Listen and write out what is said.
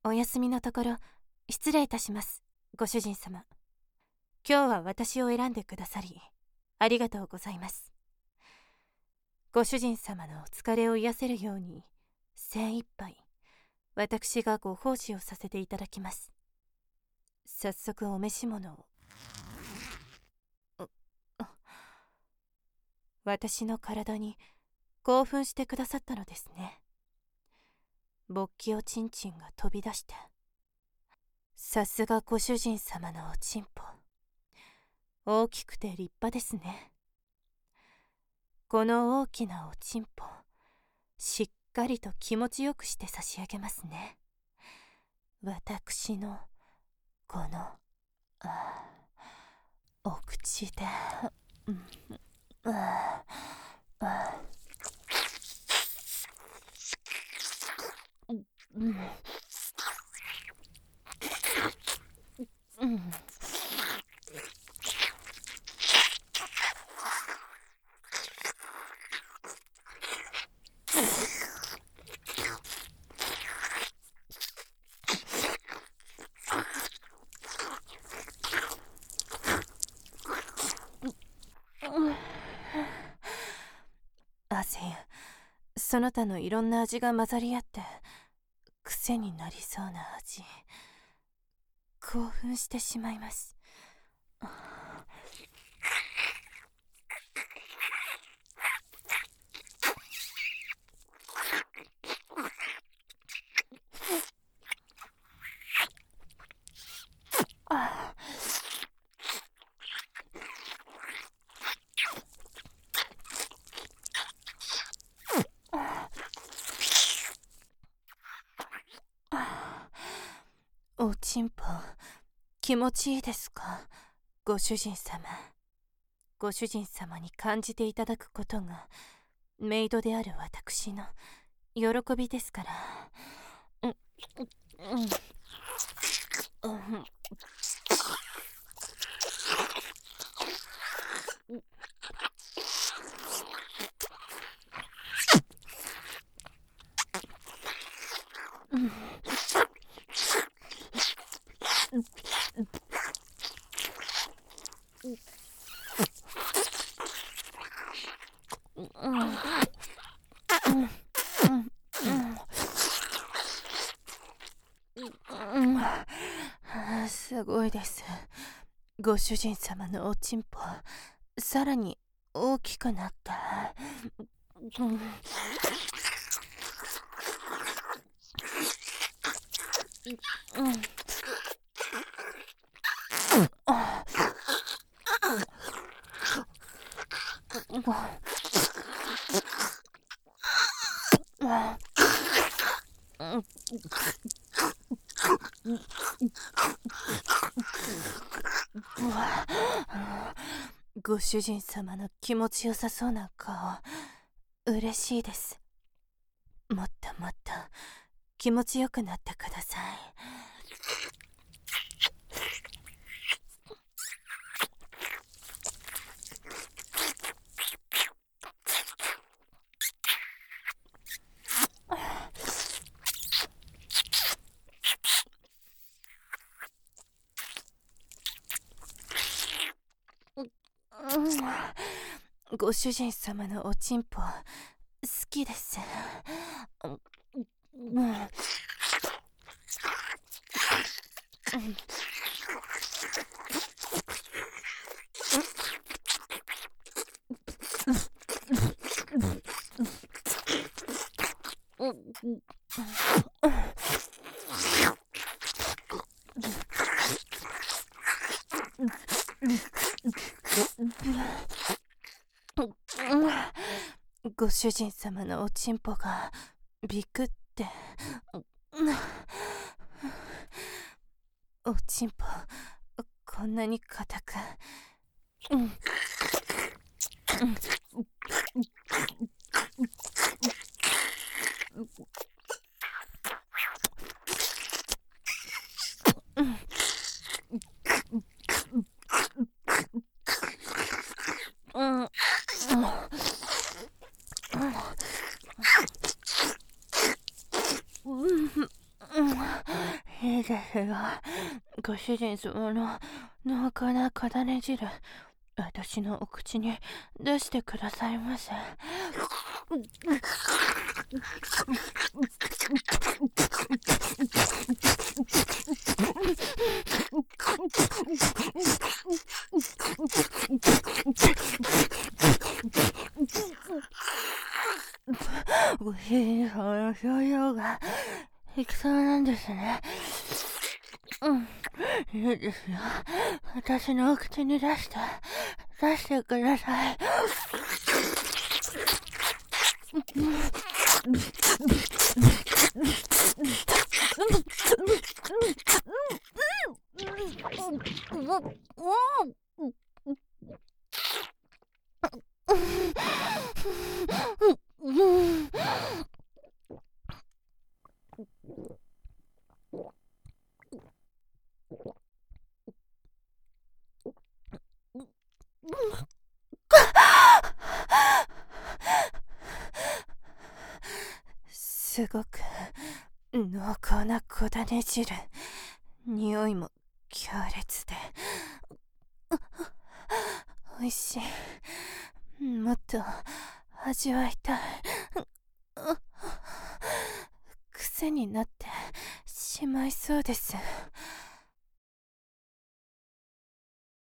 お休みのところ失礼いたします。ご主人様、今日は私を選んでくださりありがとうございます。ご主人様のお疲れを癒せるように精一杯私がご奉仕をさせていただきます。早速お召し物を。私の体に興奮してくださったのですね。勃起おちんちんが飛び出して、さすがご主人様のおちんぽ、大きくて立派ですね。この大きなおちんぽ、しっかりと気持ちよくして差し上げますね。私のこのお口で、汗やその他のいろんな味が混ざり合って癖になりそうな味。興奮してしまいます。おちんぽ気持ちいいですか、ご主人様。ご主人様に感じていただくことがメイドである私の喜びですから。すごいです。ご主人様のおちんぽ、さらに大きくなった。ご主人様の気持ちよさそうな顔、嬉しいです。もっともっと気持ちよくなってください。ご主人様のおちんぽ好きです。ご主人様のおちんぽがビクって、おちんぽこんなに硬く、 では、ご主人様の濃厚な小種汁、私のお口に出してくださいませ。ご主人様の表情がいきそうなんですね。いいですよ。私のお口に出してください。すごく濃厚な小種汁、匂いも強烈で美味しい。もっと味わいたい。癖になってしまいそうです。